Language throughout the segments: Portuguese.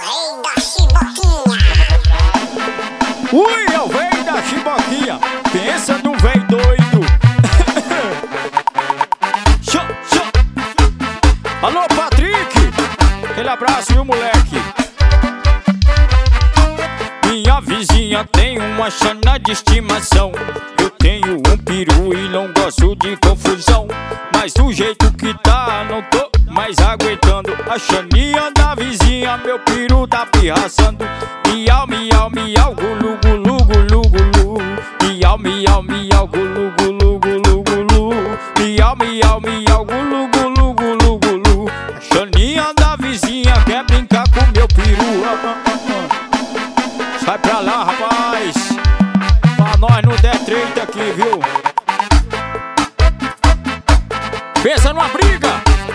rei da chiboquinha. Ui, é o véi da chiboquinha. Pensa num véi doido. Alô, Patrick. Aquele abraço, viu, moleque? Minha vizinha tem uma xana de estimação. Eu tenho um peru e não gosto de confusão. Mas do jeito que tá, não tô mais aguentando a xaninha da vizinha, meu peru tá pirraçando. Miau, miau, miau, gulu, gulu, gulu, gulu. Miau, miau, miau, gulu, gulu, gulu, gulu. Miau, miau, miau, gulu, gulu, gulu, gulu. A xaninha da vizinha quer brincar com meu peru. Sai pra lá, rapaz, pra nós não der treta aqui, viu? Pensa numa briga.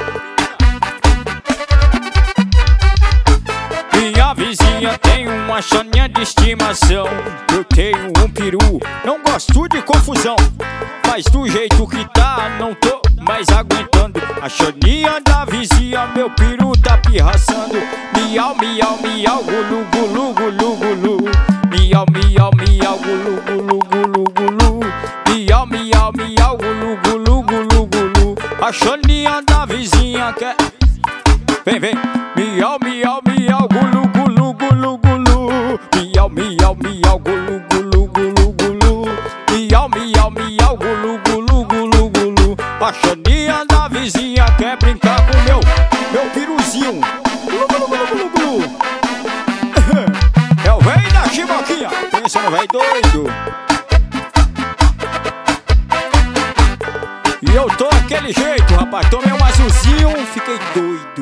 Minha vizinha tem uma xaninha de estimação. Eu tenho um peru, não gosto de confusão. Mas do jeito que tá, não tô mais aguentando a xaninha da vizinha, meu peru tá pirraçando. Miau, miau, miau, gulu, gulu, gulu, gulu. Miau, miau, miau, gulu, gulu, gulu, gulu. Miau, miau, miau, gulu, gulu, gulu, gulu. A xaninha da vizinha quer... Vem, vem. Miau, miau, miau, gulu, gulu, gulu, gulu. Miau, miau, miau, gulu, gulu, gulu, gulu. Miau, miau, miau, gulu, gulu, gulu, gulu. A xaninha da vizinha quer brincar com meu piruzinho. Gulu, gulu, gulu, gulu, gulu. É o véi da chiboquinha. Pensa no véi doido. E eu tô daquele jeito, rapaz. Tomei um azulzinho, fiquei doido.